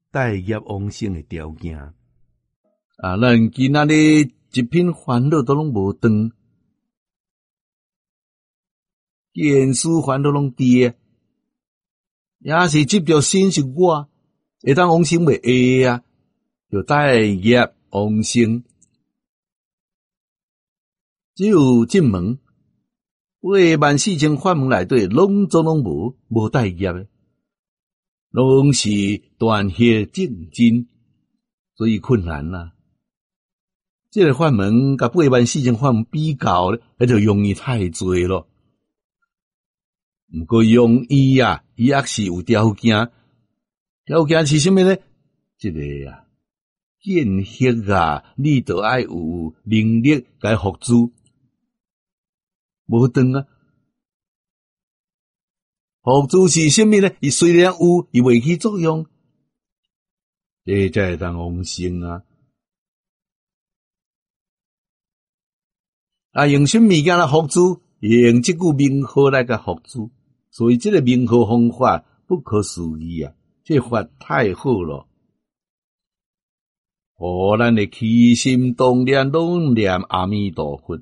带业往生的条件。 咱今仔日一片烦恼都拢无断，见思烦恼拢低，也是执着心是我，会当往生袂会啊，就带业往生。只有进门，万四千法门内底，拢无带业的，拢是断邪正真，所以困难啦。这个法门甲万四千法门比较咧，那就容易太多咯。不过容易啊，伊也是有条件，条件是什么呢？这个见识啊，你都要有能力来付诸。无断啊，付诸是什么呢？伊虽然有，伊袂起作用，这才会当往生啊。用什么物件来付诸？用这句名号来甲付诸，所以这个名号方法不可思议啊！这法太好了，咱的起心动念拢念阿弥陀佛。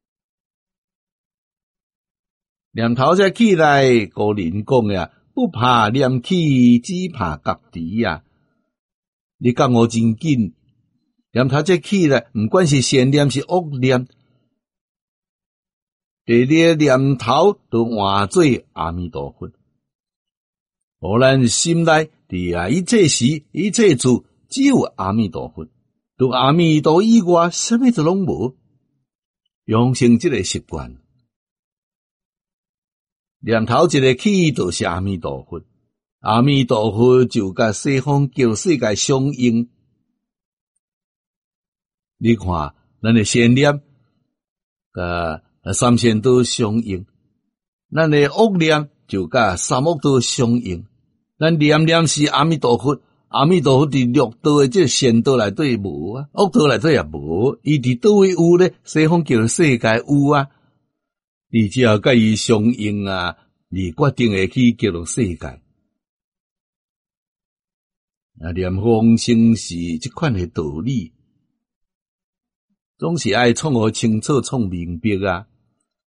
念头才起来，古人讲呀，不怕念起，只怕觉迟呀。你觉悟真紧，念头才起来，不管是善念是恶念，第二念头都换做阿弥陀佛。咱心内一切时一切处只有阿弥陀佛，除阿弥陀以外，什么都拢无。养成这个习惯。念头一个起就是阿弥陀佛，阿弥陀佛就甲西方叫世界相应。你看，咱的善念甲三善道相应，咱的恶念就甲三恶道相应。咱念念是阿弥陀佛，阿弥陀佛伫六道的这善道内底无啊，恶道内底也无，伊伫倒位有咧？西方叫世界有啊。你只要甲伊相应啊，你决定会去叫做世界。念往生是这款的道理，总是爱创好清楚、创明白啊。